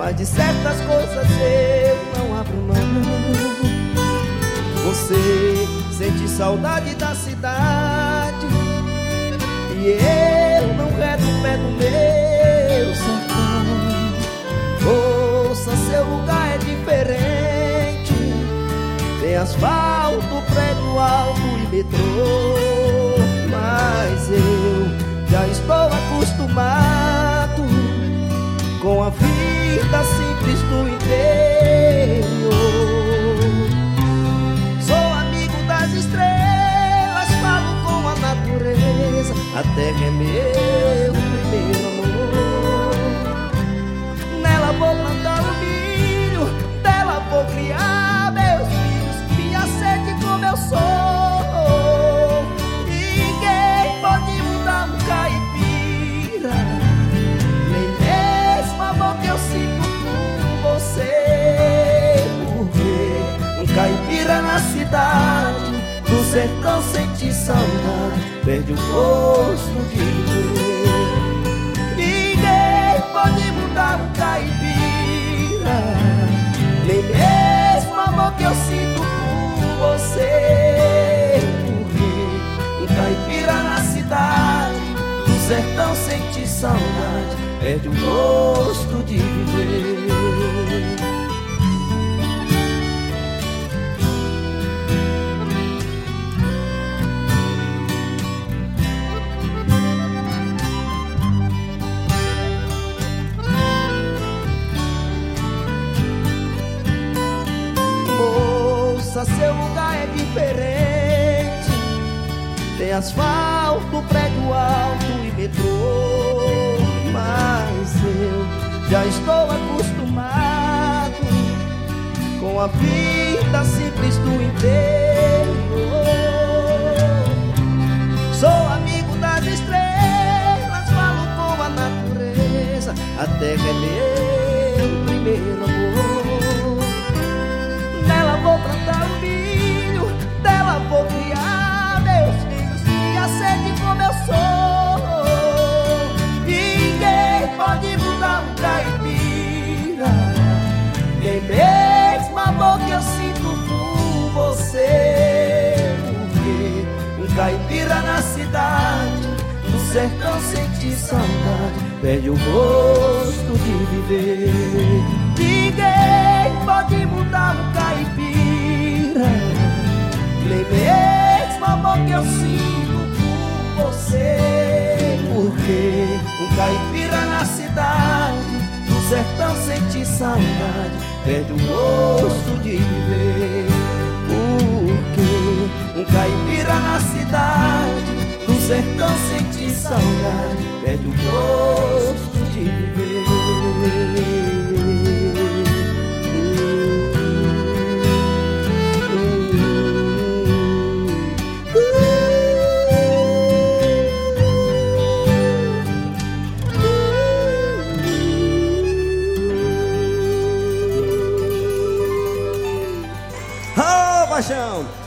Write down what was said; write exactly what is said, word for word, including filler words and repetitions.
mas de certas coisas eu não abro mão. Você sente saudade da cidade e eu não quero o pé do meu sertão. Ouça, seu lugar é diferente, tem asfalto, prédio alto e metrô. Mas eu já estou acostumado com a vida simples do interior. Sou amigo das estrelas, falo com a natureza, a terra é meu primeiro amor. Nela vou plantar o milho, dela vou criar meus filhos, minha sede como eu sou. Ninguém pode mudar um caipira, nem mesmo a amor que eu sinto por você. Porque um caipira na cidade, no sertão sente saudade, perde o gosto de viver. Ninguém pode mudar um caipira, nem mesmo o amor que eu sinto por você. Porque um caipira na cidade, no sertão sente saudade, perde o gosto de viver. Seu lugar é diferente, tem asfalto, prédio alto e metrô. Mas eu já estou acostumado com a vida simples do interior. Sou amigo das estrelas, falo com a natureza, a terra é meu primeiro amor. Nela vou plantar o milho, dela vou criar meus filhos, e a sede como eu sou. Ninguém pode mudar um caipira, nem mesmo a amor que eu sinto por você. Porque um caipira na cidade, no sertão sente saudade, perde o gosto de viver. Ninguém pode mudar um caipira, nem mesmo o amor que eu sinto por você. Porque um caipira na cidade, no sertão sente saudade, perde o gosto de viver. Porque um caipira na cidade, no sertão sente saudade, perde o gosto de viver. Ô, paixão!